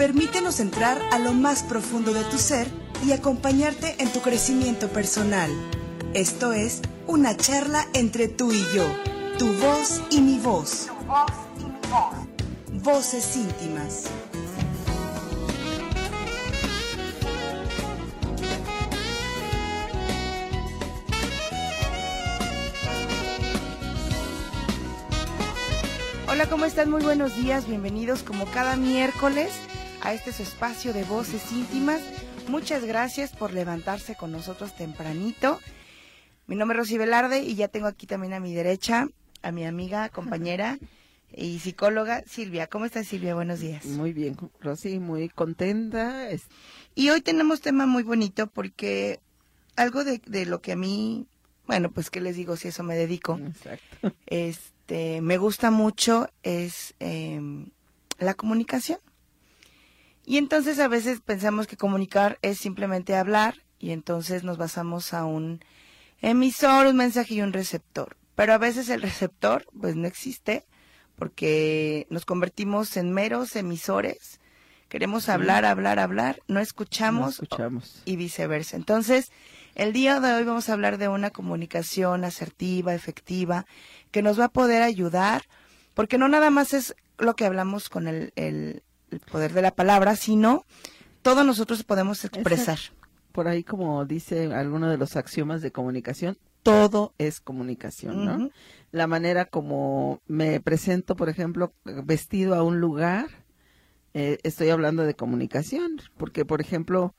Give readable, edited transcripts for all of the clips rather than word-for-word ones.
Permítenos entrar a lo más profundo de tu ser y acompañarte en tu crecimiento personal. Esto es una charla entre tú y yo, tu voz y mi voz. Tu voz y mi voz. Voces íntimas. Hola, ¿cómo están? Muy buenos días, bienvenidos como cada miércoles a este su espacio de Voces Íntimas. Muchas gracias por levantarse con nosotros tempranito. Mi nombre es Rosy Velarde y ya tengo aquí también a mi derecha a mi amiga, compañera y psicóloga Silvia. ¿Cómo estás, Silvia? Buenos días. Muy bien, Rosy, muy contenta. Y hoy tenemos tema muy bonito porque algo de lo que a mí, bueno, pues qué les digo si eso me dedico. Exacto. Me gusta mucho es la comunicación. Y entonces a veces pensamos que comunicar es simplemente hablar y entonces nos basamos a un emisor, un mensaje y un receptor. Pero a veces el receptor pues no existe porque nos convertimos en meros emisores. Queremos hablar, no escuchamos, y viceversa. Entonces, el día de hoy vamos a hablar de una comunicación asertiva, efectiva, que nos va a poder ayudar, porque no nada más es lo que hablamos con el poder de la palabra, sino todos nosotros podemos expresar. Exacto. Por ahí, como dice alguno de los axiomas de comunicación, todo es comunicación, ¿no? La manera como me presento, por ejemplo, vestido a un lugar, estoy hablando de comunicación, porque, por ejemplo,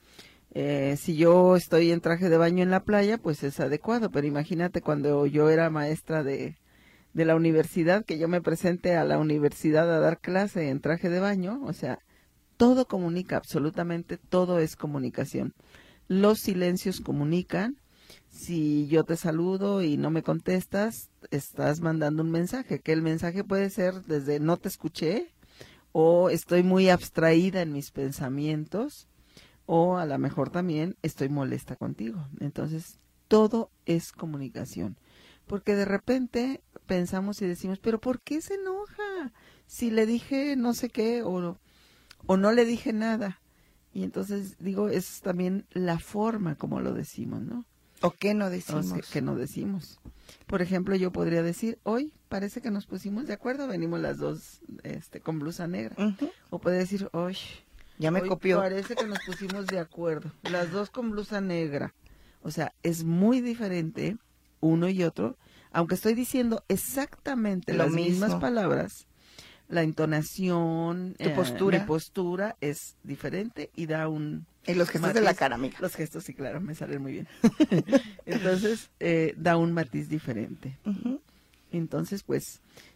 si yo estoy en traje de baño en la playa, pues es adecuado, pero imagínate cuando yo era maestra de la universidad, que yo me presente a la universidad a dar clase en traje de baño, o sea, todo comunica, absolutamente todo es comunicación. Los silencios comunican. Si yo te saludo y no me contestas, estás mandando un mensaje, que el mensaje puede ser desde no te escuché, o estoy muy abstraída en mis pensamientos, o a lo mejor también estoy molesta contigo. Entonces, todo es comunicación. Porque de repente pensamos y decimos, pero ¿por qué se enoja? Si le dije no sé qué o no le dije nada. Y entonces digo, es también la forma como lo decimos, ¿no? ¿O qué no decimos? O sea, que no decimos. Por ejemplo, yo podría decir, hoy parece que nos pusimos de acuerdo, venimos las dos con blusa negra. O puede decir, hoy ya me copió. Parece que nos pusimos de acuerdo, las dos con blusa negra. O sea, es muy diferente uno y otro, aunque estoy diciendo exactamente las mismas palabras, la entonación, mi postura es diferente y da un... Y los gestos de la cara, amiga. Los gestos, sí, claro, me salen muy bien. Entonces, da un matiz diferente. Entonces, pues,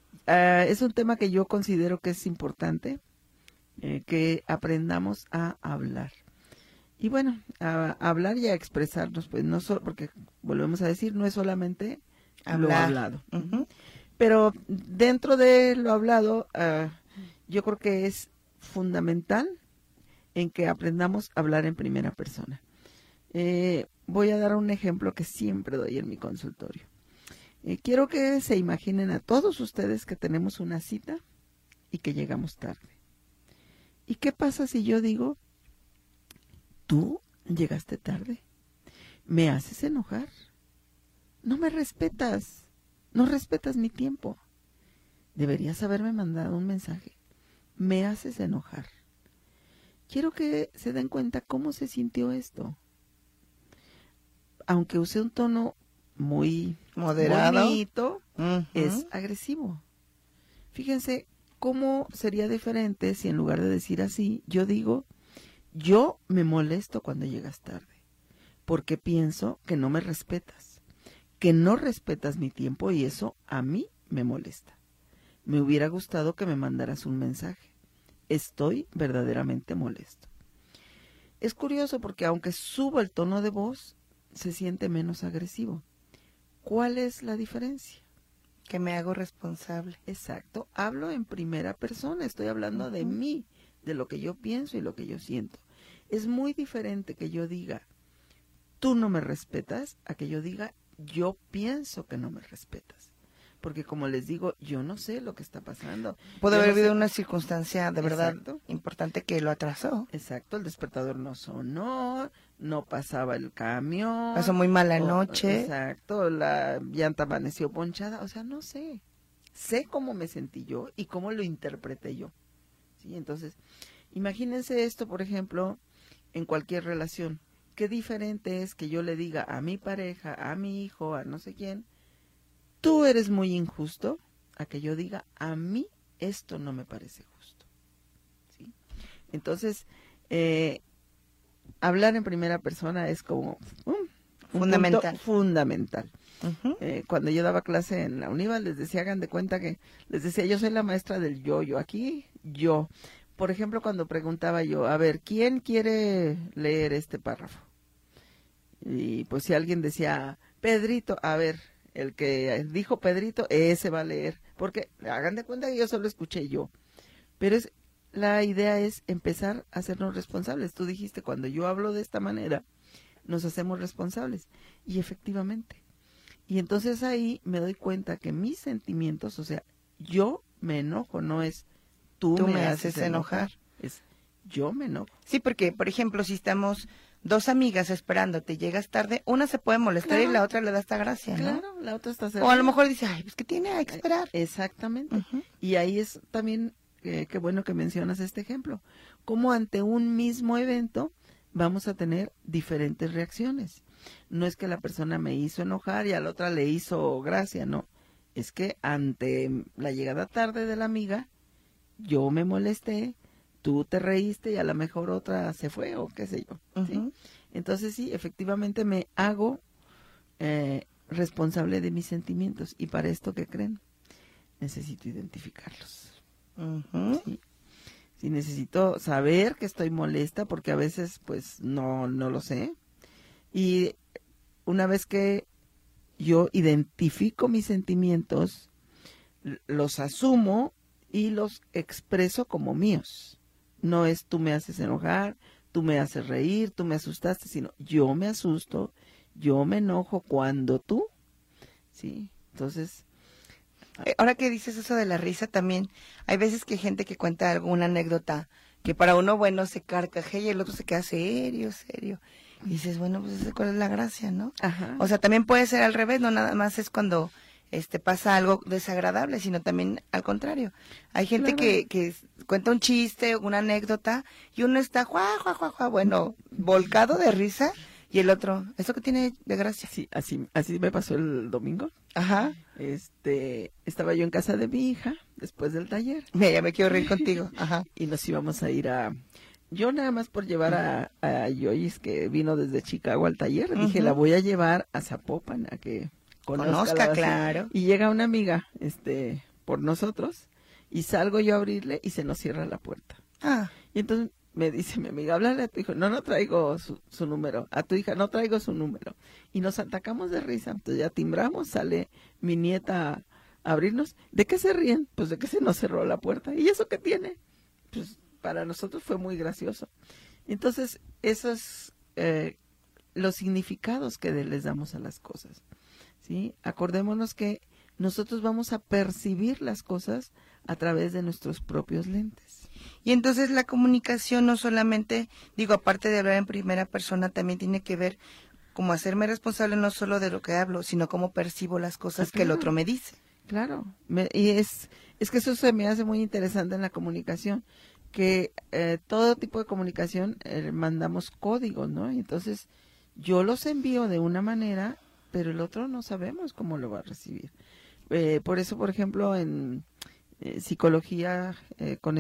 es un tema que yo considero que es importante, que aprendamos a hablar. Y bueno, a hablar y a expresarnos, pues, no solo, porque volvemos a decir, no es solamente lo hablado. Pero dentro de lo hablado, yo creo que es fundamental en que aprendamos a hablar en primera persona. Voy a dar un ejemplo que siempre doy en mi consultorio. Quiero que se imaginen a todos ustedes que tenemos una cita y que llegamos tarde. ¿Y qué pasa si yo digo, tú llegaste tarde? ¿Me haces enojar? No me respetas. No respetas mi tiempo. Deberías haberme mandado un mensaje. Me haces enojar. Quiero que se den cuenta cómo se sintió esto. Aunque use un tono muy moderado, bonito, es agresivo. Fíjense cómo sería diferente si en lugar de decir así, yo digo, yo me molesto cuando llegas tarde, porque pienso que no me respetas, que no respetas mi tiempo y eso a mí me molesta. Me hubiera gustado que me mandaras un mensaje. Estoy verdaderamente molesto. Es curioso porque aunque subo el tono de voz, se siente menos agresivo. ¿Cuál es la diferencia? Que me hago responsable. Exacto. Hablo en primera persona. Estoy hablando de mí, de lo que yo pienso y lo que yo siento. Es muy diferente que yo diga, tú no me respetas, a que yo diga, yo pienso que no me respetas. porque como les digo, yo no sé lo que está pasando. Pudo Yo haber no sé- habido una circunstancia de verdad Exacto. importante que lo atrasó. Exacto, el despertador no sonó, no pasaba el camión. Pasó muy mala o- noche. Exacto, la llanta amaneció ponchada, o sea, no sé. Sé cómo me sentí yo y cómo lo interpreté yo. ¿Sí? Entonces, imagínense esto, por ejemplo, en cualquier relación. Qué diferente es que yo le diga a mi pareja, a mi hijo, a no sé quién, tú eres muy injusto, a que yo diga, a mí esto no me parece justo. ¿Sí? Entonces, hablar en primera persona es como un Fundamental. punto fundamental. Ujú. Cuando yo daba clase en la UNIVA, les decía, hagan de cuenta que, les decía, yo soy la maestra del yo, aquí, yo. Por ejemplo, cuando preguntaba yo, a ver, ¿quién quiere leer este párrafo? Y pues si alguien decía, Pedrito, a ver, el que dijo Pedrito, ese va a leer. Porque hagan de cuenta que yo solo escuché yo. Pero la idea es empezar a hacernos responsables. Tú dijiste, cuando yo hablo de esta manera, nos hacemos responsables. Y efectivamente. Y entonces ahí me doy cuenta que mis sentimientos, o sea, yo me enojo, no es tú me haces enojar. Es yo me enojo. Sí, porque, por ejemplo, si estamos dos amigas esperándote, llegas tarde, una se puede molestar Claro. y la otra le da esta gracia, ¿no? Claro, la otra está O a lo mejor dice, ay, pues que tiene que esperar. Exactamente. Ujú. Y ahí es también, qué bueno que mencionas este ejemplo, como ante un mismo evento vamos a tener diferentes reacciones. No es que la persona me hizo enojar y a la otra le hizo gracia, no. Es que ante la llegada tarde de la amiga, yo me molesté, tú te reíste y a lo mejor otra se fue o qué sé yo. ¿Sí? Ujú. Entonces sí, efectivamente me hago responsable de mis sentimientos. Y para esto, ¿qué creen? Necesito identificarlos. Ujú. ¿Sí? Sí, necesito saber que estoy molesta porque a veces pues no lo sé. Y una vez que yo identifico mis sentimientos, los asumo y los expreso como míos. No es tú me haces enojar, tú me haces reír, tú me asustaste, sino yo me asusto, yo me enojo cuando tú. Sí, entonces, Ahora que dices eso de la risa también, hay veces que hay gente que cuenta alguna anécdota que para uno, bueno, se carcajea y el otro se queda serio, serio. Y dices, bueno, pues ¿cuál es la gracia, no? ajá, O sea, también puede ser al revés, no nada más es cuando pasa algo desagradable, sino también al contrario. Hay gente Claro. que cuenta un chiste o una anécdota y uno está, juá, bueno, volcado de risa y el otro, ¿eso qué tiene de gracia? sí, así me pasó el domingo. Ajá, Estaba yo en casa de mi hija después del taller mira, ya me quiero reír contigo, ajá. y nos íbamos a ir yo nada más por llevar a Joyce, que vino desde Chicago al taller, dije, Ujú. la voy a llevar a Zapopan a que conozca la ciudad. Claro. Y llega una amiga, por nosotros, y salgo yo a abrirle y se nos cierra la puerta. Ah, Y entonces me dice mi amiga, háblale a tu hijo. No traigo su número. A tu hija no traigo su número. Y nos atacamos de risa. Entonces ya timbramos, sale mi nieta a abrirnos. ¿De qué se ríen? Pues de que se nos cerró la puerta. ¿Y eso qué tiene? Pues para nosotros fue muy gracioso. Entonces, esos los significados que les damos a las cosas. ¿Sí? Acordémonos que nosotros vamos a percibir las cosas a través de nuestros propios lentes. y entonces la comunicación no solamente, digo, aparte de hablar en primera persona, también tiene que ver como hacerme responsable no solo de lo que hablo, sino cómo percibo las cosas que el Claro. otro me dice. Claro, y es que eso se me hace muy interesante en la comunicación, que todo tipo de comunicación mandamos códigos, ¿no? Y entonces yo los envío de una manera, pero el otro no sabemos cómo lo va a recibir. Por eso, por ejemplo, en psicología, con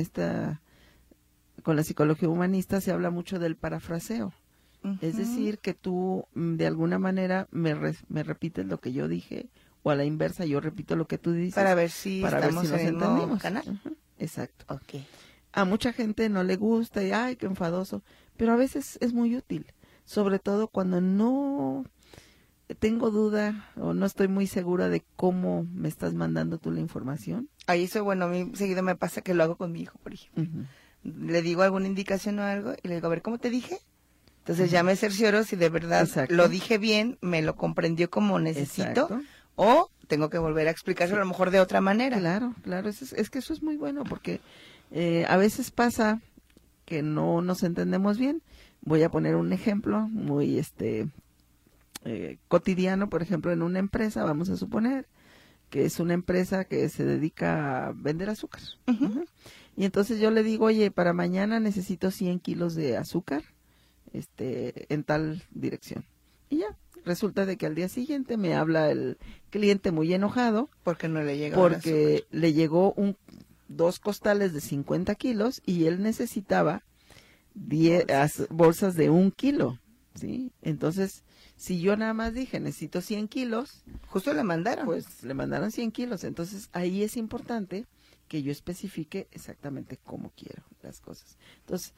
la psicología humanista se habla mucho del parafraseo. Es Ujú. decir, que tú de alguna manera me repites lo que yo dije, o a la inversa yo repito lo que tú dices. Para ver si estamos nos en el mismo entendimos. canal. Ujú, exacto. Ok. A mucha gente no le gusta y ay, qué enfadoso, pero a veces es muy útil, sobre todo cuando no tengo duda o no estoy muy segura de cómo me estás mandando tú la información. Ahí eso, bueno, a mí seguido me pasa que lo hago con mi hijo, por ejemplo. Ujú. Le digo alguna indicación o algo y le digo, a ver, ¿cómo te dije? Entonces ya me cercioro si de verdad Exacto. lo dije bien, me lo comprendió como necesito, Exacto. o tengo que volver a explicárselo a lo mejor de otra manera. Claro, claro, es que eso es muy bueno porque a veces pasa que no nos entendemos bien. Voy a poner un ejemplo muy cotidiano, por ejemplo, en una empresa, vamos a suponer que es una empresa que se dedica a vender azúcar. Ujú. Y entonces yo le digo, oye, para mañana necesito 100 kilos de azúcar en tal dirección. Y ya, resulta de que al día siguiente me habla el cliente muy enojado Porque no le llega porque le llegó 2 costales de 50 kilos y él necesitaba 10 bolsas de 1 kilo, ¿sí? Entonces, si yo nada más dije, necesito 100 kilos, justo le mandaron. pues le mandaron 100 kilos. Entonces, ahí es importante que yo especifique exactamente cómo quiero las cosas. Entonces,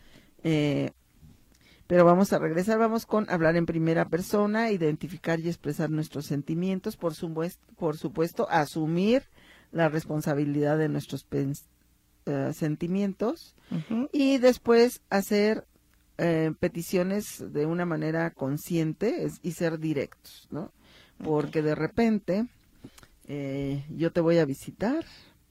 pero vamos a regresar, vamos con hablar en primera persona, identificar y expresar nuestros sentimientos, por supuesto, asumir la responsabilidad de nuestros sentimientos Ujú. y después hacer peticiones de una manera consciente y ser directos, ¿no? Porque de repente yo te voy a visitar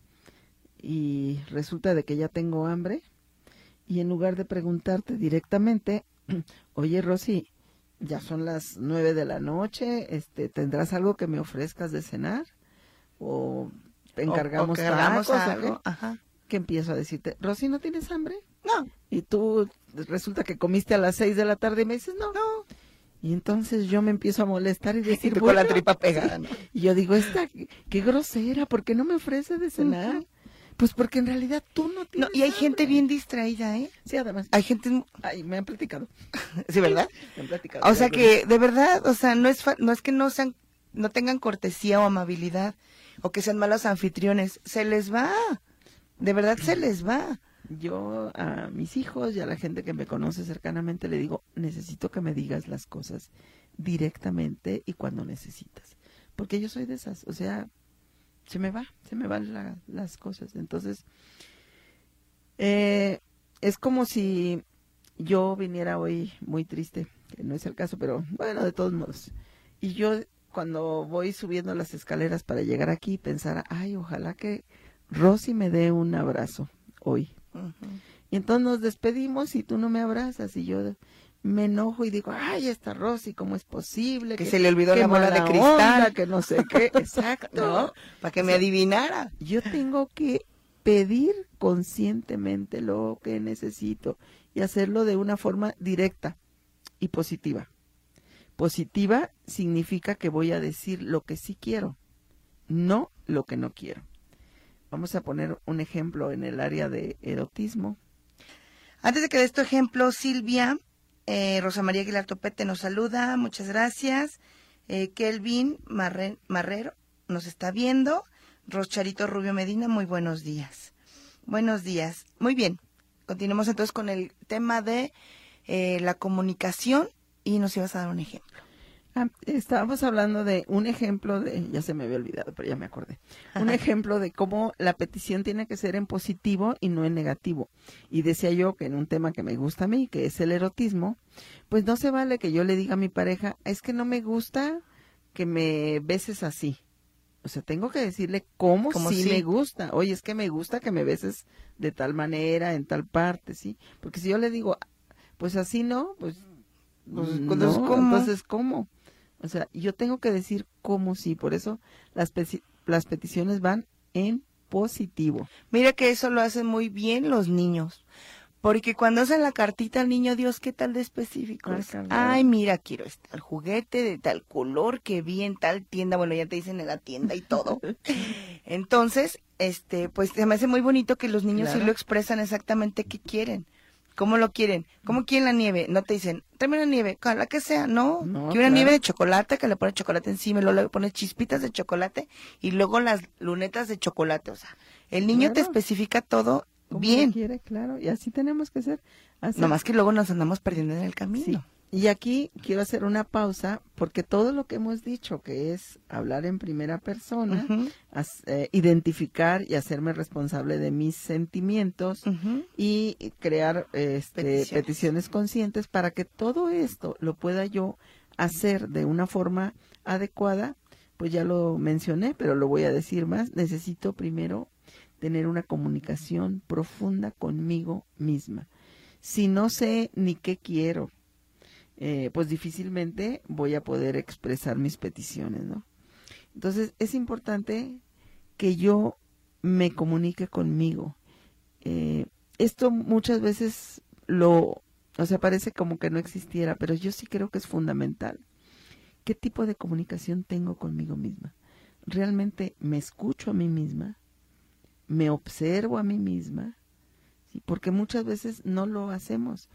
y resulta de que ya tengo hambre y en lugar de preguntarte directamente, oye Rosy, ya son las 9 de la noche, ¿tendrás algo que me ofrezcas de cenar? ¿O encargamos o que hagamos tacos? algo. Ajá. Que empiezo a decirte, Rosy, ¿no tienes hambre? No. Y tú resulta que comiste a las 6 de la tarde y me dices, no. No. Y entonces yo me empiezo a molestar y Y decir, tú con la bueno, tripa pegada, ¿no? y yo digo, qué grosera, ¿por qué no me ofrece de cenar? Ujú. Pues porque en realidad tú no No, tienes y hay gente hambre. bien distraída, ¿eh? Sí, además. Hay gente, Ay, me han platicado. sí, ¿verdad? Me han platicado. O sea que, de verdad, o sea, no es que no tengan cortesía o amabilidad, o que sean malos anfitriones, se les va, de verdad se les va. Yo a mis hijos y a la gente que me conoce cercanamente le digo, necesito que me digas las cosas directamente y cuando necesitas. Porque yo soy de esas, o sea, se me van las cosas. Entonces, es como si yo viniera hoy muy triste, que no es el caso, pero bueno, de todos modos. Y yo cuando voy subiendo las escaleras para llegar aquí, pensara, ay, ojalá que Rosy me dé un abrazo hoy. Ujú. Y entonces nos despedimos y tú no me abrazas y yo me enojo y digo, ay, esta Rosy, ¿cómo es posible? Que se le olvidó qué la bola de mala cristal. onda, que no sé qué. Exacto. ¿No? Para que O me sea, adivinara. yo tengo que pedir conscientemente lo que necesito y hacerlo de una forma directa y positiva. Positiva significa que voy a decir lo que sí quiero, no lo que no quiero. Vamos a poner un ejemplo en el área de erotismo. Antes de que des tu ejemplo, Silvia, Rosa María Aguilar Topete nos saluda, muchas gracias. Kelvin Marrero nos está viendo. Roscharito Rubio Medina, muy buenos días. Buenos días. Muy bien, continuemos entonces con el tema de la comunicación y nos ibas a dar un ejemplo. Estábamos hablando de un ejemplo ya se me había olvidado, pero ya me acordé. Un ejemplo de cómo la petición tiene que ser en positivo y no en negativo. Y decía yo que en un tema que me gusta a mí, que es el erotismo, pues no se vale que yo le diga a mi pareja, es que no me gusta que me beses así. O sea, tengo que decirle cómo sí me gusta. Oye, es que me gusta que me beses de tal manera, en tal parte, ¿sí? Porque si yo le digo, pues así no, pues no, entonces ¿cómo? O sea, yo tengo que decir cómo sí, por eso las peticiones van en positivo. Mira que eso lo hacen muy bien los niños, porque cuando hacen la cartita al niño, Dios, ¿qué tal de específicos? Ay, mira, quiero el juguete de tal color que vi en tal tienda, bueno, ya te dicen en la tienda y todo. Entonces, pues se me hace muy bonito que los niños sí lo expresan exactamente qué quieren. ¿Cómo lo quieren? ¿Cómo quieren la nieve? No te dicen, tráeme la nieve, la que sea, no. Quiero una nieve de chocolate, que le pones chocolate encima, y luego le pones chispitas de chocolate y luego las lunetas de chocolate. O sea, el niño te especifica todo bien. Quiere, claro, y así tenemos que ser. Nomás que luego nos andamos perdiendo en el camino. Sí. Y aquí quiero hacer una pausa porque todo lo que hemos dicho, que es hablar en primera persona, identificar y hacerme responsable de mis sentimientos y crear peticiones conscientes para que todo esto lo pueda yo hacer de una forma adecuada, pues ya lo mencioné, pero lo voy a decir más. Necesito primero tener una comunicación profunda conmigo misma. Si no sé ni qué quiero, pues difícilmente voy a poder expresar mis peticiones, ¿no? Entonces es importante que yo me comunique conmigo. Esto muchas veces o sea, parece como que no existiera, pero yo sí creo que es fundamental. ¿Qué tipo de comunicación tengo conmigo misma? ¿Realmente me escucho a mí misma? ¿Me observo a mí misma? ¿Sí? Porque muchas veces no lo hacemos.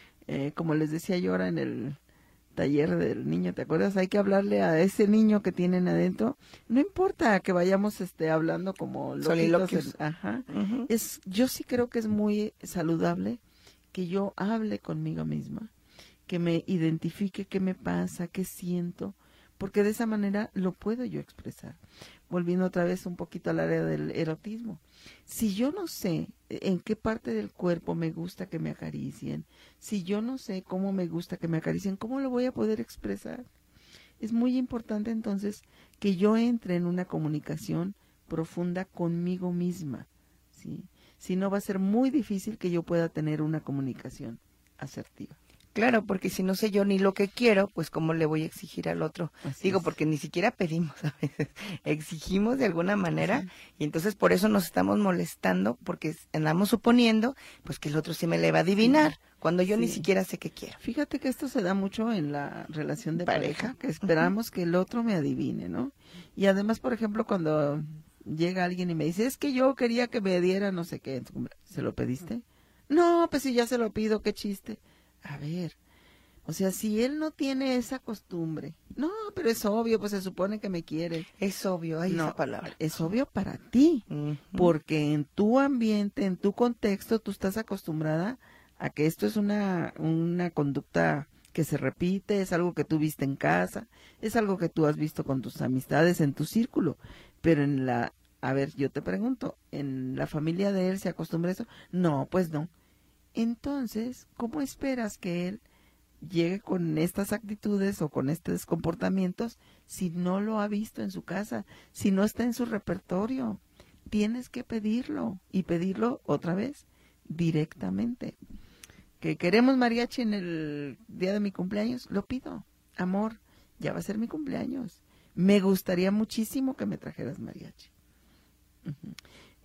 Como les decía yo ahora en el taller del niño, ¿te acuerdas? Hay que hablarle a ese niño que tienen adentro. No importa que vayamos hablando como soliloquios. Ajá. Uh-huh. Yo sí creo que es muy saludable que yo hable conmigo misma, que me identifique qué me pasa, qué siento, porque de esa manera lo puedo yo expresar. Volviendo otra vez un poquito al área del erotismo. Si yo no sé en qué parte del cuerpo me gusta que me acaricien, si yo no sé cómo me gusta que me acaricien, ¿cómo lo voy a poder expresar? Es muy importante entonces que yo entre en una comunicación profunda conmigo misma, ¿sí? Si no, va a ser muy difícil que yo pueda tener una comunicación asertiva. Claro, porque si no sé yo ni lo que quiero, pues cómo le voy a exigir al otro. Así Digo, es. porque ni siquiera pedimos a veces, exigimos de alguna manera, y entonces por eso nos estamos molestando, porque andamos suponiendo pues que el otro sí me le va a adivinar, cuando yo ni siquiera sé qué quiero. Fíjate que esto se da mucho en la relación de pareja, que Uh-huh. esperamos que el otro me adivine, ¿no? Y además, por ejemplo, cuando llega alguien y me dice, es que yo quería que me diera no sé qué, ¿se lo pediste? No, pues si ya se lo pido, qué chiste. A ver, o sea, si él no tiene esa costumbre, no, pero es obvio, pues se supone que me quiere. Es obvio, hay No, esa palabra. es obvio para ti, Uh-huh. porque en tu ambiente, en tu contexto, tú estás acostumbrada a que esto es una conducta que se repite, es algo que tú viste en casa, es algo que tú has visto con tus amistades en tu círculo, pero a ver, yo te pregunto, ¿en la familia de él se acostumbra a eso? No, pues no. Entonces, ¿cómo esperas que él llegue con estas actitudes o con estos comportamientos si no lo ha visto en su casa, si no está en su repertorio? Tienes que pedirlo y pedirlo otra vez directamente. Que queremos mariachi en el día de mi cumpleaños, lo pido. Amor, ya va a ser mi cumpleaños. Me gustaría muchísimo que me trajeras mariachi. Uh-huh.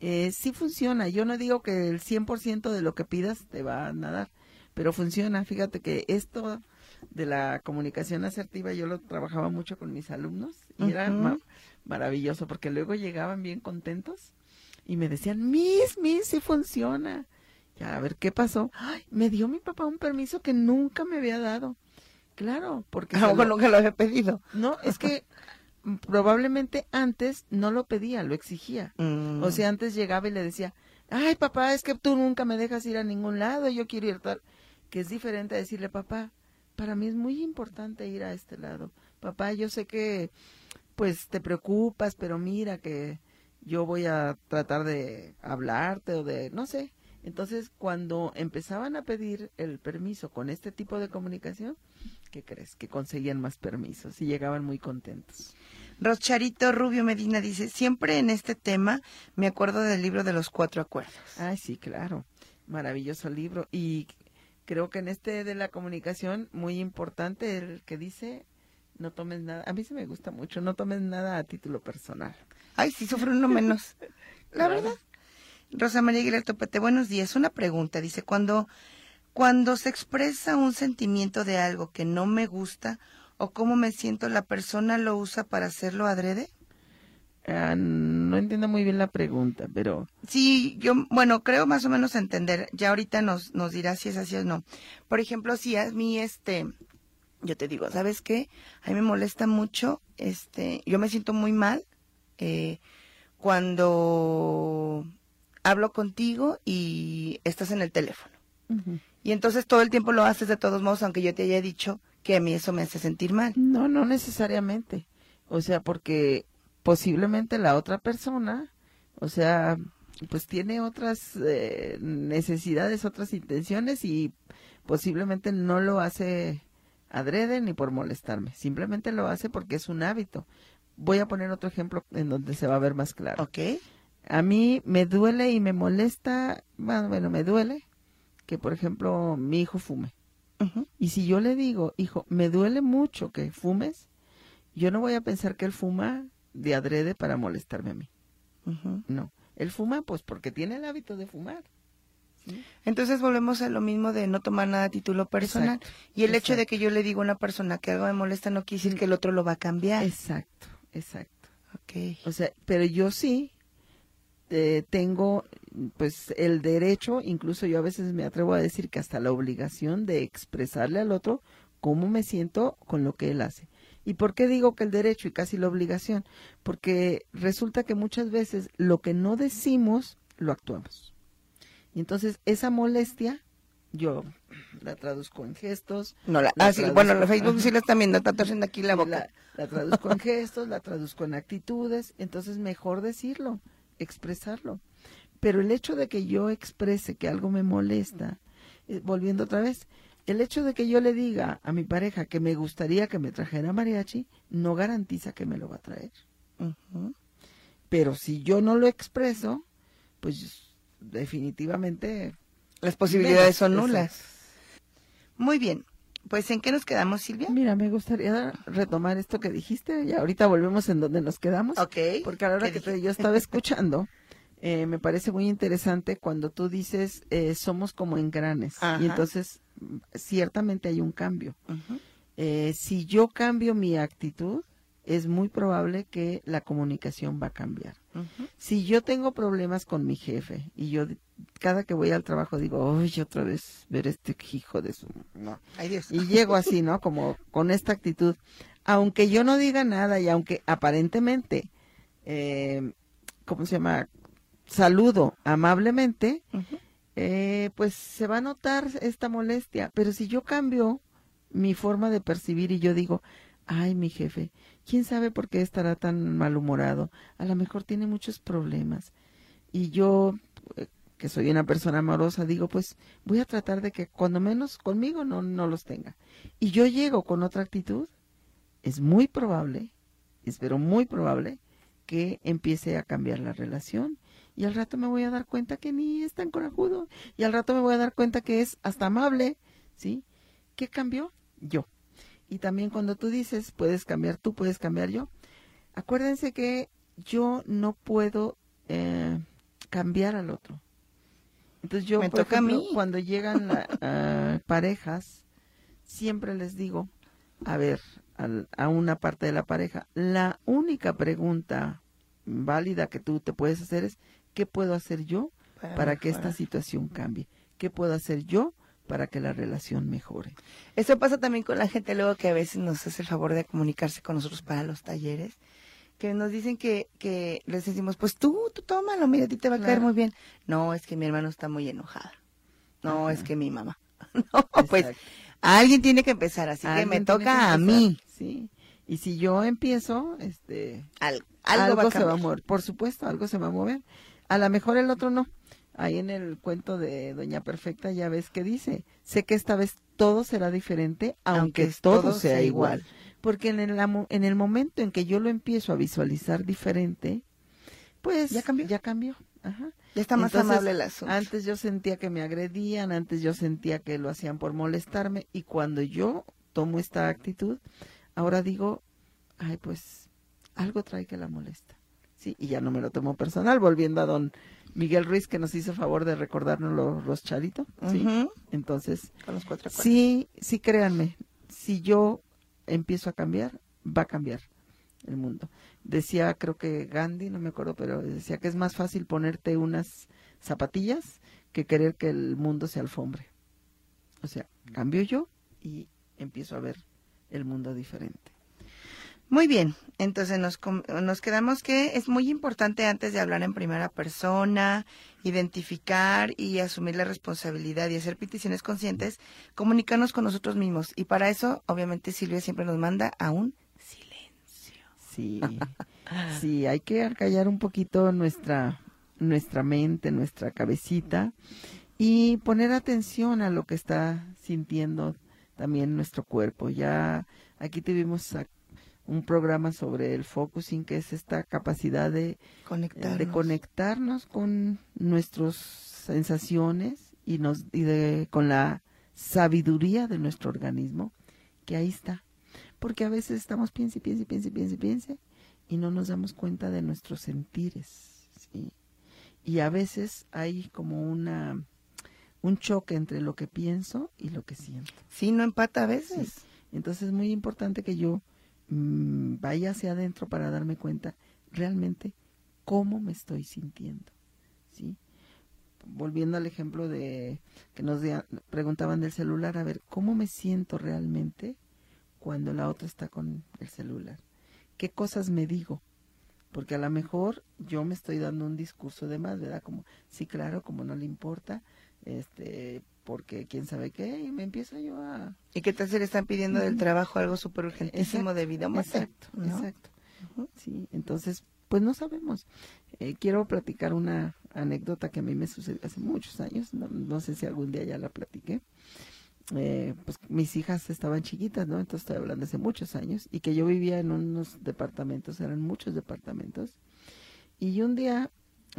Sí funciona. Yo no digo que el 100% de lo que pidas te va a dar, pero funciona. Fíjate que esto de la comunicación asertiva yo lo trabajaba mucho con mis alumnos y Uh-huh. era maravilloso porque luego llegaban bien contentos y me decían, Miss, sí funciona. Ya, a ver, ¿qué pasó? Ay, me dio mi papá un permiso que nunca me había dado. Claro, porque... nunca lo había pedido. No, es que probablemente antes no lo pedía, lo exigía. O sea, antes llegaba y le decía, ay, papá, es que tú nunca me dejas ir a ningún lado, yo quiero ir tal. Que es diferente a decirle, papá, para mí es muy importante ir a este lado. Papá, yo sé que pues te preocupas, pero mira que yo voy a tratar de hablarte o de, no sé. Entonces, cuando empezaban a pedir el permiso con este tipo de comunicación, ¿qué crees? Que conseguían más permisos y llegaban muy contentos. Rocharito Rubio Medina dice, siempre en este tema me acuerdo del libro de los 4 acuerdos. Ay, sí, claro. Maravilloso libro. Y creo que en este de la comunicación, muy importante el que dice, no tomes nada. A mí se me gusta mucho, no tomes nada a título personal. Ay, sí, sufre uno menos. La Claro. verdad. Rosa María Aguilar Topete, buenos días. Una pregunta, dice, cuando se expresa un sentimiento de algo que no me gusta o cómo me siento, ¿la persona lo usa para hacerlo adrede? No entiendo muy bien la pregunta, pero... Sí, yo, creo más o menos entender. Ya ahorita nos dirá si es así o no. Por ejemplo, si a mí, yo te digo, ¿sabes qué? A mí me molesta mucho, yo me siento muy mal cuando hablo contigo y estás en el teléfono. Uh-huh. Y entonces todo el tiempo lo haces de todos modos, aunque yo te haya dicho que a mí eso me hace sentir mal. No necesariamente. O sea, porque posiblemente la otra persona, o sea, pues tiene otras necesidades, otras intenciones y posiblemente no lo hace adrede ni por molestarme. Simplemente lo hace porque es un hábito. voy a poner otro ejemplo en donde se va a ver más claro. Ok. A mí me duele y me molesta, bueno, me duele que, por ejemplo, mi hijo fume. Ujú. Y si yo le digo, hijo, me duele mucho que fumes, yo no voy a pensar que él fuma de adrede para molestarme a mí. Ujú. No, él fuma pues porque tiene el hábito de fumar. ¿Sí? Entonces volvemos a lo mismo de no tomar nada a título personal. Exacto, Y el hecho de exacto. que yo le digo a una persona que algo me molesta no quiere decir que el otro lo va a cambiar. Exacto, exacto. Ok. O sea, pero yo sí tengo pues el derecho, incluso yo a veces me atrevo a decir que hasta la obligación de expresarle al otro cómo me siento con lo que él hace. ¿Y por qué digo que el derecho y casi la obligación? Porque resulta que muchas veces lo que no decimos, lo actuamos. Y entonces esa molestia yo la traduzco en gestos. No, sí, traduzco, bueno, en Facebook ajá, sí la están viendo, está torciendo aquí la boca. la traduzco en gestos, la traduzco en actitudes, entonces mejor decirlo, expresarlo. Pero el hecho de que yo exprese que algo me molesta, volviendo otra vez, el hecho de que yo le diga a mi pareja que me gustaría que me trajera mariachi, no garantiza que me lo va a traer. Ujú. Pero si yo no lo expreso, pues definitivamente Las posibilidades son menos. nulas. Exacto. Muy bien. Pues, ¿en qué nos quedamos, Silvia? Mira, me gustaría retomar esto que dijiste y ahorita volvemos en donde nos quedamos. Ok. Porque a la hora ¿Qué que dije? yo estaba escuchando, me parece muy interesante cuando tú dices somos como engranes. Ajá. Y entonces ciertamente hay un cambio. Ujú. Si yo cambio mi actitud, es muy probable que la comunicación va a cambiar. Ujú. Si yo tengo problemas con mi jefe y yo cada que voy al trabajo digo, ¡ay, otra vez ver este hijo de su... No. Ay, Dios. Y llego así, ¿no? Como con esta actitud. Aunque yo no diga nada y aunque aparentemente, ¿cómo se llama? Saludo amablemente, Ujú. pues se va a notar esta molestia. Pero si yo cambio mi forma de percibir y yo digo, ay, mi jefe, ¿quién sabe por qué estará tan malhumorado? A lo mejor tiene muchos problemas. Y yo, que soy una persona amorosa, digo, pues voy a tratar de que cuando menos conmigo no los tenga. Y yo llego con otra actitud, es muy probable, espero muy probable, que empiece a cambiar la relación. Y al rato me voy a dar cuenta que ni es tan corajudo. Y al rato me voy a dar cuenta que es hasta amable, ¿sí? ¿Qué cambió? Yo. Y también cuando tú dices, puedes cambiar tú, puedes cambiar yo. Acuérdense que yo no puedo cambiar al otro. Entonces yo, Me por toca a ejemplo, mí. cuando llegan parejas, siempre les digo, a ver, a una parte de la pareja, la única pregunta válida que tú te puedes hacer es, ¿qué puedo hacer yo para que esta mejorar. situación cambie? ¿Qué puedo hacer yo para que la relación mejore? Eso pasa también con la gente luego que a veces nos hace el favor de comunicarse con nosotros para los talleres, que nos dicen que les decimos, pues tú tómalo, mira, a ti te va a caer Claro. muy bien. No, es que mi hermano está muy enojada. No, Ajá. es que mi mamá. No, pues Exacto. alguien tiene que empezar, así que me Alguien tiene que toca a empezar, mí. sí. Y si yo empiezo, Algo va a se va a cambiar. mover. Por supuesto, algo se va a mover. A lo mejor el otro no. Ahí en el cuento de Doña Perfecta ya ves que dice, sé que esta vez todo será diferente, aunque todo sea igual. Porque en el momento en que yo lo empiezo a visualizar diferente, pues ¿Ya cambió? Ya cambió. Ajá. Ya está más Entonces, amable el asunto. antes yo sentía que me agredían, antes yo sentía que lo hacían por molestarme, y cuando yo tomo esta actitud, ahora digo, ay, pues algo trae que la molesta. Sí, y ya no me lo tomo personal, volviendo a don Miguel Ruiz, que nos hizo favor de recordarnos los Charito, ¿sí? Ujú. Entonces, Con los 4 acordes. sí, créanme, si yo empiezo a cambiar, va a cambiar el mundo. Decía, creo que Gandhi, no me acuerdo, pero decía que es más fácil ponerte unas zapatillas que querer que el mundo se alfombre. O sea, cambio yo y empiezo a ver el mundo diferente. Muy bien, entonces nos quedamos que es muy importante antes de hablar en primera persona, identificar y asumir la responsabilidad y hacer peticiones conscientes, comunicarnos con nosotros mismos. Y para eso, obviamente, Silvia siempre nos manda a un silencio. Sí, sí, hay que acallar un poquito nuestra mente, nuestra cabecita y poner atención a lo que está sintiendo también nuestro cuerpo. Ya aquí tuvimos un programa sobre el focusing, que es esta capacidad de conectarnos con nuestras sensaciones y con la sabiduría de nuestro organismo, que ahí está. Porque a veces estamos piense y no nos damos cuenta de nuestros sentires, ¿sí? Y a veces hay como un choque entre lo que pienso y lo que siento. Sí, no empata a veces. Sí. Entonces es muy importante que yo vaya hacia adentro para darme cuenta realmente cómo me estoy sintiendo, ¿sí? Volviendo al ejemplo de que nos preguntaban del celular, a ver, ¿cómo me siento realmente cuando la otra está con el celular? ¿Qué cosas me digo? Porque a lo mejor yo me estoy dando un discurso de más, ¿verdad? Como, sí, claro, como no le importa, porque quién sabe qué, y me empiezo yo a... ¿Y qué tal si le están pidiendo del trabajo algo súper urgentísimo de vida o muerte? Exacto, ¿no? Exacto. Sí, entonces, pues no sabemos. Quiero platicar una anécdota que a mí me sucedió hace muchos años, no sé si algún día ya la platiqué. Pues mis hijas estaban chiquitas, ¿no? Entonces estoy hablando hace muchos años, y que yo vivía en unos departamentos, eran muchos departamentos, y un día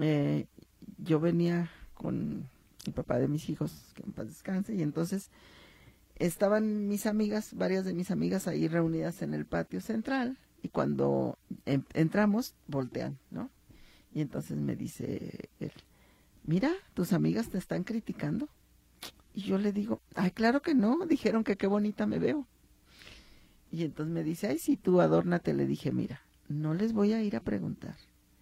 yo venía con el papá de mis hijos, que en paz descanse, y entonces estaban mis amigas, varias de mis amigas ahí reunidas en el patio central, y cuando entramos, voltean, ¿no? Y entonces me dice él, mira, tus amigas te están criticando. Y yo le digo, ay, claro que no, dijeron que qué bonita me veo. Y entonces me dice, ay, sí, tú adórnate. Le dije, mira, no les voy a ir a preguntar.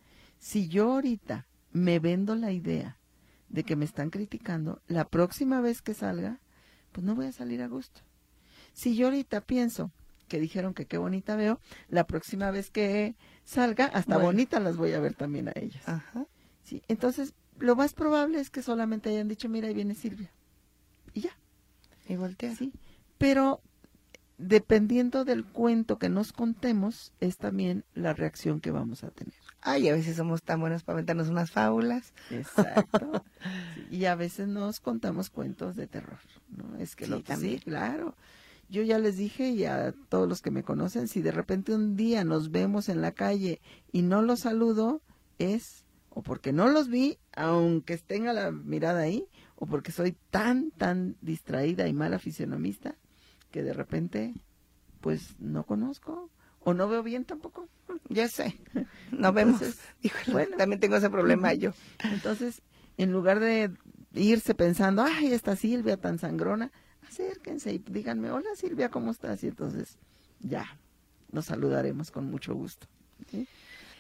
Si yo ahorita me vendo la idea de que me están criticando, la próxima vez que salga, pues no voy a salir a gusto. Si yo ahorita pienso que dijeron que qué bonita veo, la próxima vez que salga, hasta bonita las voy a ver también a ellas. Ajá. Sí, entonces, lo más probable es que solamente hayan dicho, mira, ahí viene Silvia. Y ya. Y voltea. Sí, pero dependiendo del cuento que nos contemos, es también la reacción que vamos a tener. Ay, a veces somos tan buenos para aventarnos unas fábulas. Exacto. Sí, y a veces nos contamos cuentos de terror, ¿no? Es que Sí, también. Sí, claro. Yo ya les dije, y a todos los que me conocen, si de repente un día nos vemos en la calle y no los saludo, es o porque no los vi, aunque tenga la mirada ahí, o porque soy tan distraída y mala fisionomista, que de repente, pues, no conozco, o no veo bien tampoco. Ya sé, no vemos. Híjole, bueno, también tengo ese problema yo. Entonces, en lugar de irse pensando, ay, esta Silvia tan sangrona, acérquense y díganme, hola Silvia, ¿cómo estás? Y entonces, ya, nos saludaremos con mucho gusto. ¿Sí?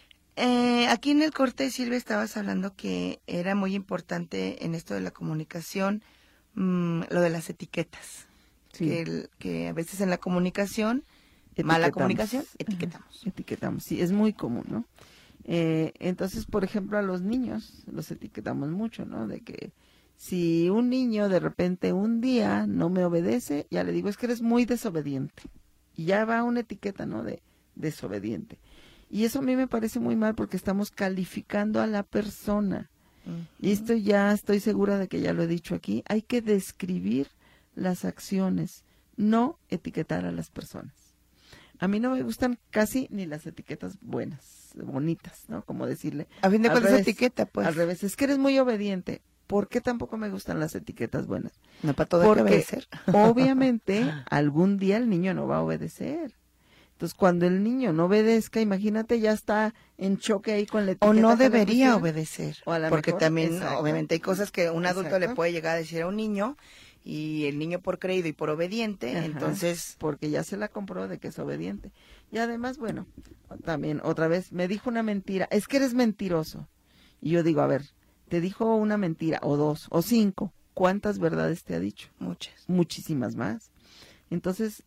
Aquí en el corte, Silvia, estabas hablando que era muy importante en esto de la comunicación, lo de las etiquetas. Sí. Que a veces en la comunicación, mala comunicación, etiquetamos, sí, es muy común, ¿no? Entonces, por ejemplo, a los niños los etiquetamos mucho, ¿no? De que si un niño de repente un día no me obedece, ya le digo, es que eres muy desobediente. Y ya va una etiqueta, ¿no? De desobediente. Y eso a mí me parece muy mal porque estamos calificando a la persona. Y esto ya estoy segura de que ya lo he dicho aquí. Hay que describir las acciones, no etiquetar a las personas. A mí no me gustan casi ni las etiquetas buenas, bonitas, ¿no? Como decirle. A fin de cuentas etiqueta, pues. Al revés, es que eres muy obediente. ¿Por qué tampoco me gustan las etiquetas buenas? No, para todo hay que obedecer. Obviamente algún día el niño no va a obedecer. Entonces, cuando el niño no obedezca, imagínate, ya está en choque ahí con la etiqueta. O no debería obedecer, porque mejor, también, exacto, obviamente, hay cosas que un adulto le puede llegar a decir a un niño, y el niño por creído y por obediente, entonces... Porque ya se la compró de que es obediente. Y además, bueno, también, otra vez, me dijo una mentira, es que eres mentiroso. Y yo digo, a ver, te dijo una mentira, o 2, o 5, ¿cuántas verdades te ha dicho? Muchas. Muchísimas más. Entonces...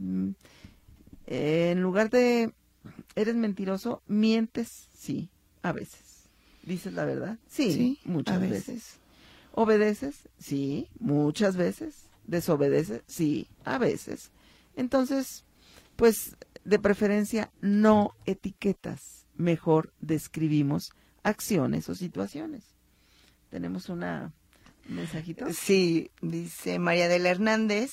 en lugar de eres mentiroso, mientes, sí, a veces. ¿Dices la verdad? Sí, muchas veces. ¿Obedeces? Sí, muchas veces. ¿Desobedeces? Sí, a veces. Entonces, pues, de preferencia, no etiquetas. Mejor describimos acciones o situaciones. ¿Tenemos un mensajito? Sí, dice María del Hernández.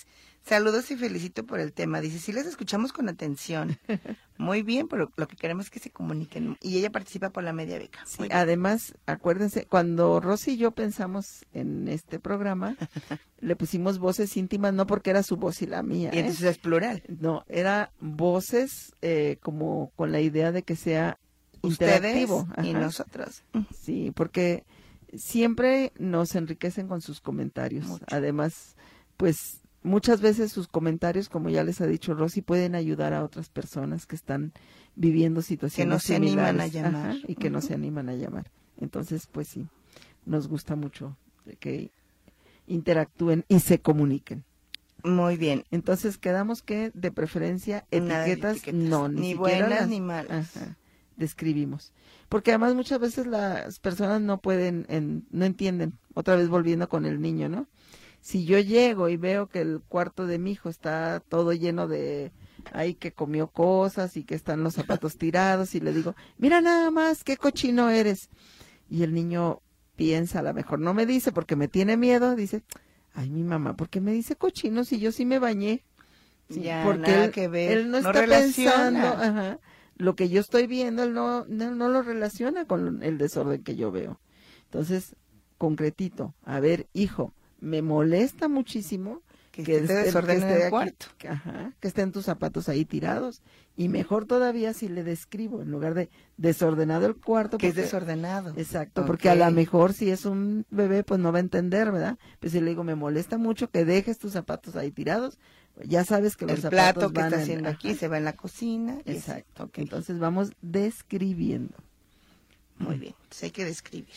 Saludos y felicito por el tema. Dice, sí les escuchamos con atención. Muy bien, pero lo que queremos es que se comuniquen. Y ella participa por la media beca. Sí, además, acuérdense, cuando Rosy y yo pensamos en este programa, le pusimos voces íntimas, no porque era su voz y la mía. Y entonces es plural. No, era voces como con la idea de que sea Ustedes interactivo. y Ajá. nosotros. Sí, porque siempre nos enriquecen con sus comentarios. Mucho. Además, pues muchas veces sus comentarios, como ya les ha dicho Rosy, pueden ayudar a otras personas que están viviendo situaciones Que no se animan a similares, llamar. ajá, y que no se animan a llamar. Entonces, pues sí, nos gusta mucho que interactúen y se comuniquen. Muy bien. Entonces, quedamos que de preferencia Nada de etiquetas, etiquetas. no, Ni siquiera buenas las- ni malas. ajá, describimos. Porque además muchas veces las personas no pueden, no entienden, otra vez volviendo con el niño, ¿no? Si yo llego y veo que el cuarto de mi hijo está todo lleno de, ahí que comió cosas y que están los zapatos tirados y le digo, mira nada más, qué cochino eres. Y el niño piensa, a lo mejor no me dice porque me tiene miedo, dice, ay, mi mamá, ¿por qué me dice cochino si yo sí me bañé? Sí, Ya, porque nada él, que ver. él no No está relaciona. pensando, ajá, lo que yo estoy viendo, él no lo relaciona con el desorden que yo veo. Entonces, concretito, a ver, hijo, me molesta muchísimo Que te desordenen el aquí, cuarto. ajá, que estén tus zapatos ahí tirados, y mejor todavía si le describo, en lugar de desordenado el cuarto. Que es porque- desordenado. Exacto, porque a Ok. lo mejor si es un bebé, pues no va a entender, ¿verdad? Pues si le digo, me molesta mucho que dejes tus zapatos ahí tirados, ya sabes que los El zapatos plato que van está en- haciendo aquí ajá, se va en la cocina. y así. exacto. Ok. Entonces vamos describiendo. Muy bien. Entonces hay que describir.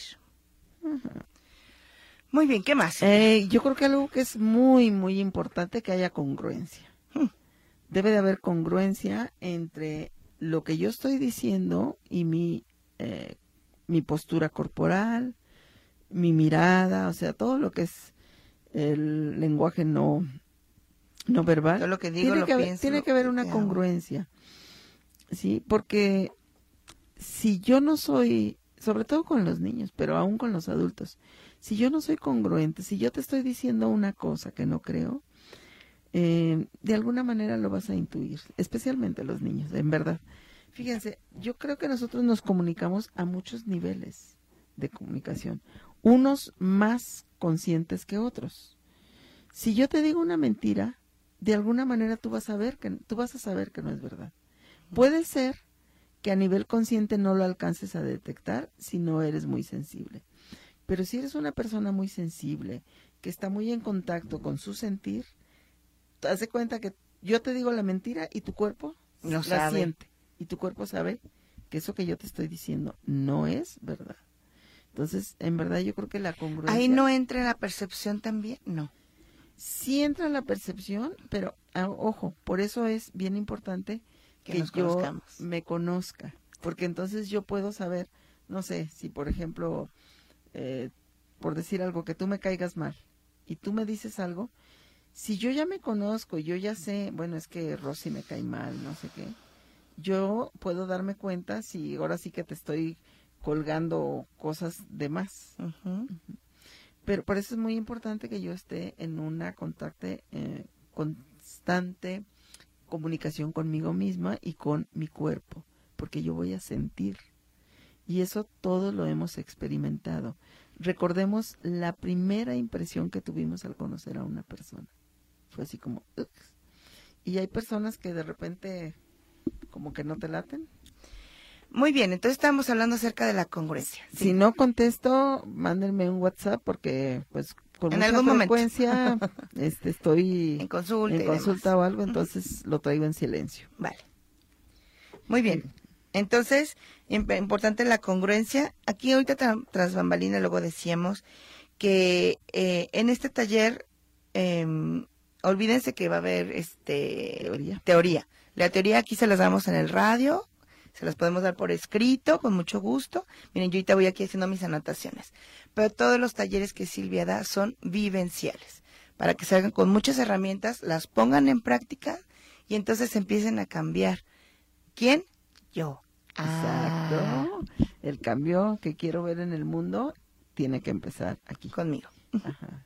Muy bien. ¿Qué más? Yo creo que algo que es muy, muy importante que haya congruencia. Debe de haber congruencia entre lo que yo estoy diciendo y mi postura corporal, mi mirada, o sea, todo lo que es el lenguaje no verbal. Todo lo que digo, lo pienso, tiene lo que haber que una hago. congruencia, ¿sí? Porque si yo no soy, sobre todo con los niños, pero aún con los adultos, si yo no soy congruente, si yo te estoy diciendo una cosa que no creo, de alguna manera lo vas a intuir, especialmente los niños, en verdad. Fíjense, yo creo que nosotros nos comunicamos a muchos niveles de comunicación, unos más conscientes que otros. Si yo te digo una mentira, de alguna manera tú vas a saber que no es verdad. Puede ser que a nivel consciente no lo alcances a detectar si no eres muy sensible. Pero si eres una persona muy sensible, que está muy en contacto con su sentir, haz de cuenta que yo te digo la mentira y tu cuerpo No la sabe. siente. Y tu cuerpo sabe que eso que yo te estoy diciendo no es verdad. Entonces, en verdad yo creo que la congruencia... Ahí no entra la percepción también. No. Sí entra la percepción, pero ojo, por eso es bien importante Que que nos yo conozcamos. me conozca, porque entonces yo puedo saber, no sé, si por ejemplo, por decir algo, que tú me caigas mal y tú me dices algo, si yo ya me conozco, yo ya sé, bueno, es que Rosy me cae mal, no sé qué, yo puedo darme cuenta si ahora sí que te estoy colgando cosas de más. Ujú. Pero por eso es muy importante que yo esté en una constante comunicación conmigo misma y con mi cuerpo, porque yo voy a sentir. Y eso todos lo hemos experimentado. Recordemos la primera impresión que tuvimos al conocer a una persona. Fue así como... "Ugh". Y hay personas que de repente como que no te laten. Muy bien, entonces estamos hablando acerca de la congruencia. ¿sí? Si no contesto, mándenme un WhatsApp porque pues con En mucha algún momento. frecuencia estoy En consulta. en y consulta demás. o algo, entonces lo traigo en silencio. Vale. Muy bien. Entonces, importante la congruencia. Aquí ahorita tras bambalina luego decíamos que en este taller, olvídense que va a haber teoría. La teoría aquí se las damos en el radio, se las podemos dar por escrito, con mucho gusto. Miren, yo ahorita voy aquí haciendo mis anotaciones. Pero todos los talleres que Silvia da son vivenciales, para que salgan con muchas herramientas, las pongan en práctica y entonces empiecen a cambiar. ¿Quién? Yo. Exacto. El cambio que quiero ver en el mundo tiene que empezar aquí. Conmigo. Ajá.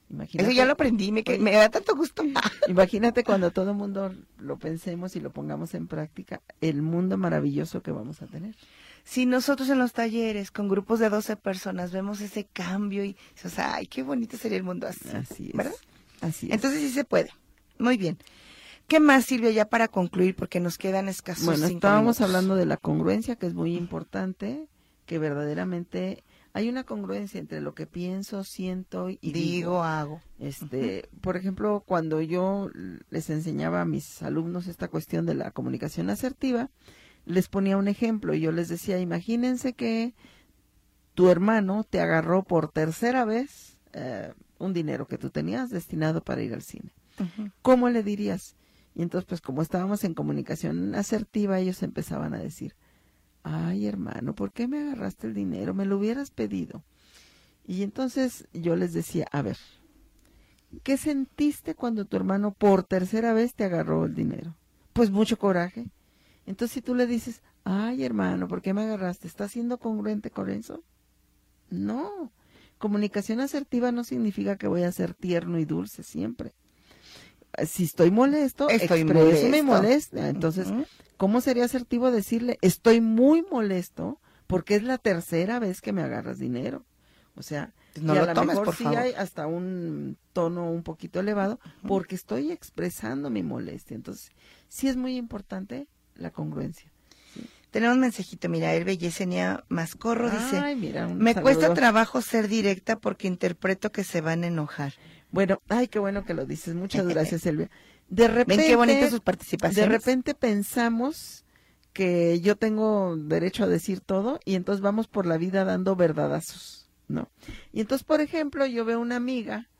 Imagínate, Eso ya lo aprendí, oye, me da tanto gusto. imagínate cuando todo el mundo lo pensemos y lo pongamos en práctica, el mundo maravilloso que vamos a tener. Si nosotros en los talleres, con grupos de 12 personas, vemos ese cambio y dices, ay, qué bonito sería el mundo así. Así es. ¿Verdad? Así es. Entonces sí se puede. Muy bien. ¿Qué más, Silvia, ya para concluir? Porque nos quedan escasos Bueno, 5 estábamos minutos. hablando de la congruencia, que es muy importante, que verdaderamente hay una congruencia entre lo que pienso, siento y digo. Hago. Por ejemplo, cuando yo les enseñaba a mis alumnos esta cuestión de la comunicación asertiva, les ponía un ejemplo y yo les decía, imagínense que tu hermano te agarró por tercera vez un dinero que tú tenías destinado para ir al cine. ¿Cómo le dirías? Y entonces, pues como estábamos en comunicación asertiva, ellos empezaban a decir, ay, hermano, ¿por qué me agarraste el dinero? Me lo hubieras pedido. Y entonces yo les decía, a ver, ¿qué sentiste cuando tu hermano por tercera vez te agarró el dinero? Pues mucho coraje. Entonces si tú le dices, ay, hermano, ¿por qué me agarraste? ¿Estás siendo congruente con eso? No. Comunicación asertiva no significa que voy a ser tierno y dulce siempre. Si estoy molesto, expreso mi molestia. Entonces, ¿cómo sería asertivo decirle, estoy muy molesto porque es la tercera vez que me agarras dinero? O sea, no y a lo lo tomes, mejor por sí favor. hay hasta un tono un poquito elevado porque estoy expresando mi molestia. Entonces, sí es muy importante la congruencia. Tenemos un mensajito, mira, el Yesenia Mascorro dice, Ay, mira, un me saludo. cuesta trabajo ser directa porque interpreto que se van a enojar. Bueno, ay, qué bueno que lo dices. Muchas gracias, Silvia. De repente, ¿Ven qué bonitas sus participaciones? De repente pensamos que yo tengo derecho a decir todo y entonces vamos por la vida dando verdadazos, ¿no? Y entonces, por ejemplo, yo veo una amiga,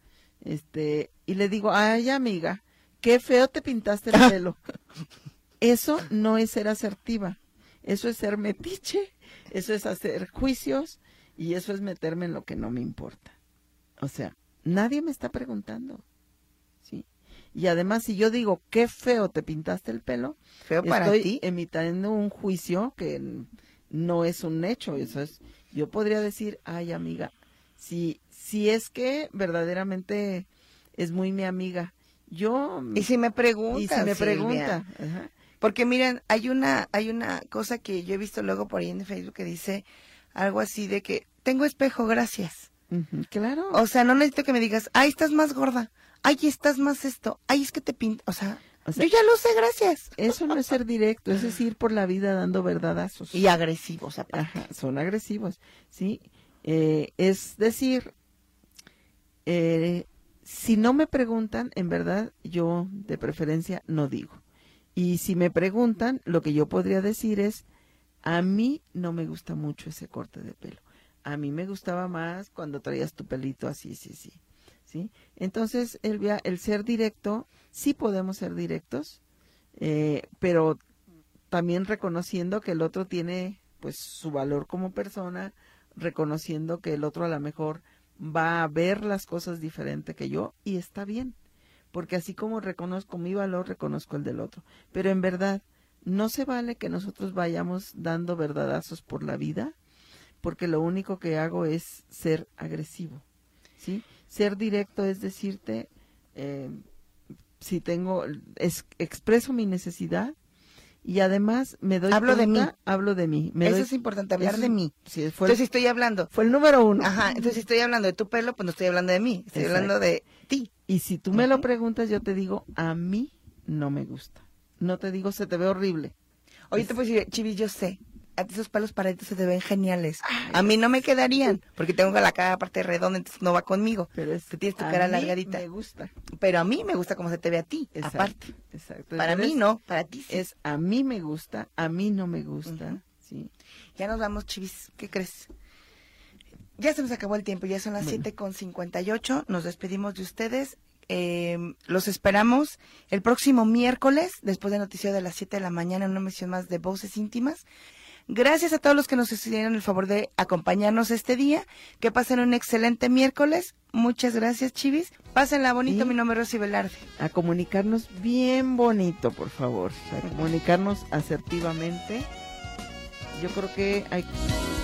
y le digo, ay, amiga, qué feo te pintaste el pelo. Eso no es ser asertiva, eso es ser metiche, eso es hacer juicios y eso es meterme en lo que no me importa. O sea, nadie me está preguntando, ¿sí? Y además, si yo digo, qué feo te pintaste el pelo, feo para estoy ti, emitiendo un juicio que no es un hecho. Eso es, yo podría decir, ay, amiga, si es que verdaderamente es muy mi amiga, yo... Y si me pregunta, Y si me pregunta, ajá. Porque miren, hay una cosa que yo he visto luego por ahí en Facebook que dice algo así de que, tengo espejo, gracias. Claro. O sea, no necesito que me digas, ay, estás más gorda, ay, estás más esto, ay, es que te pinta, o sea, yo ya lo sé, gracias. Eso no es ser directo, eso es ir por la vida dando verdadazos. Y agresivos, aparte. Ajá, son agresivos, ¿sí? Es decir, si no me preguntan, en verdad, yo de preferencia no digo. Y si me preguntan, lo que yo podría decir es, a mí no me gusta mucho ese corte de pelo. A mí me gustaba más cuando traías tu pelito así, ¿sí? Entonces, el ser directo, sí podemos ser directos, pero también reconociendo que el otro tiene, pues, su valor como persona, reconociendo que el otro a lo mejor va a ver las cosas diferente que yo, y está bien, porque así como reconozco mi valor, reconozco el del otro. Pero en verdad, no se vale que nosotros vayamos dando verdadazos por la vida, porque lo único que hago es ser agresivo, ¿sí? Ser directo es decirte, si expreso mi necesidad y además me doy Hablo cuenta, hablo de mí. Eso es importante, hablar de mí. Sí, entonces, si estoy hablando. Fue el número 1. Ajá, entonces si estoy hablando de tu pelo, pues no estoy hablando de mí, estoy hablando de ti. Y si tú me lo preguntas, yo te digo, a mí no me gusta. No te digo, se te ve horrible. Oye, te puedo decir, Chivis, yo sé, a ti esos pelos paraditos se te ven geniales. A mí no me quedarían, porque tengo la cara aparte redonda, entonces no va conmigo. Pero tú tienes tu cara alargadita. Me gusta. Pero a mí me gusta cómo se te ve a ti, exacto, aparte. Exacto. Para mí no, para ti sí. Es a mí me gusta, a mí no me gusta, ¿sí? Ya nos vamos, Chivis, ¿qué crees? Ya se nos acabó el tiempo, ya son las 7:58, nos despedimos de ustedes. Los esperamos el próximo miércoles, después de noticiero de las 7 de la mañana, en una emisión más de Voces Íntimas. Gracias a todos los que nos hicieron el favor de acompañarnos este día. Que pasen un excelente miércoles. Muchas gracias, Chivis. Pásenla bonito, mi nombre es Rosy Velarde. A comunicarnos bien bonito, por favor. A comunicarnos asertivamente. Yo creo que hay